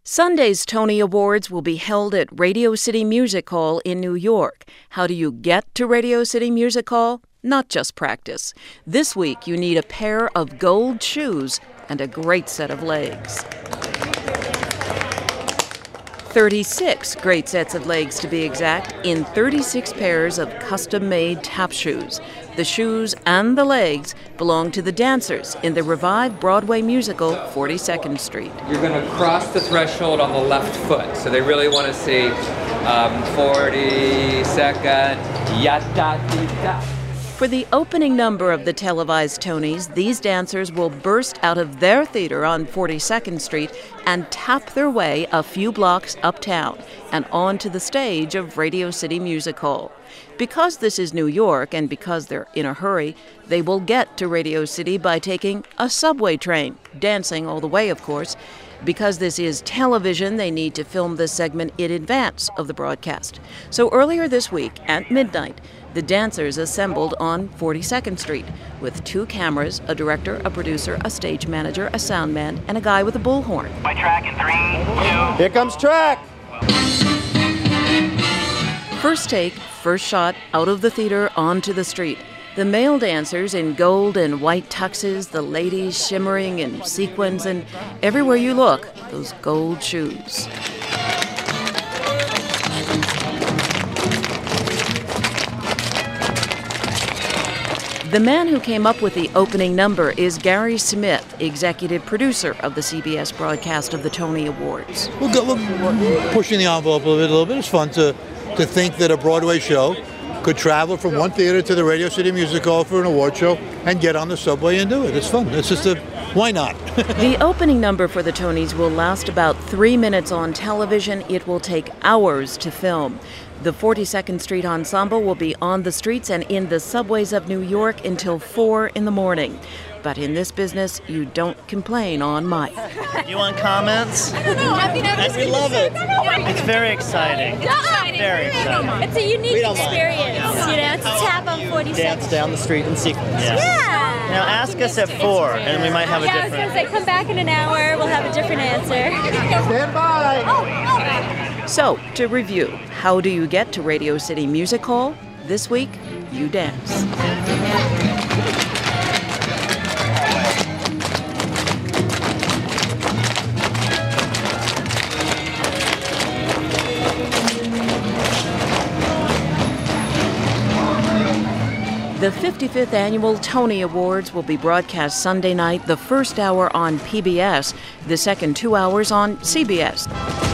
Sunday's Tony Awards will be held at Radio City Music Hall in New York. How do you get to Radio City Music Hall? Not just practice. This week, you need a pair of gold shoes and a great set of legs. 36 great sets of legs, to be exact, in 36 pairs of custom-made tap shoes. The shoes and the legs belong to the dancers in the revived Broadway musical 42nd Street. You're going to cross the threshold on the left foot, so they really want to see 42nd, ya-da-dee-da. For the opening number of the televised Tonys, these dancers will burst out of their theater on 42nd Street and tap their way a few blocks uptown and onto the stage of Radio City Music Hall. Because this is New York and because they're in a hurry, they will get to Radio City by taking a subway train, dancing all the way, of course. Because this is television, they need to film this segment in advance of the broadcast. So earlier this week, at midnight, the dancers assembled on 42nd Street with 2 cameras, a director, a producer, a stage manager, a sound man, and a guy with a bullhorn. My track in 3, 2... Here comes track! First take, first shot, out of the theater onto the street. The male dancers in gold and white tuxes, the ladies shimmering in sequins, and everywhere you look, those gold shoes. The man who came up with the opening number is Gary Smith, executive producer of the CBS broadcast of the Tony Awards. We're pushing the envelope a little bit. It's fun to think that a Broadway show could travel from one theater to the Radio City Music Hall for an award show and get on the subway and do it. It's fun. It's just why not? The opening number for the Tonys will last about 3 minutes on television. It will take hours to film. The 42nd Street Ensemble will be on the streets and in the subways of New York until 4 in the morning. But in this business, you don't complain on mic. You want comments? I don't know. I mean, we love it. It's very exciting. Very exciting. It's a unique experience, you know, to tap on 42nd. Dance down the street in sequence. Yeah. Now ask us at 4, and we might have a different... I was going to say, come back in an hour, we'll have a different answer. Stand by! So, to review, how do you get to Radio City Music Hall? This week, you dance. The 55th Annual Tony Awards will be broadcast Sunday night, the first hour on PBS, the second 2 hours on CBS.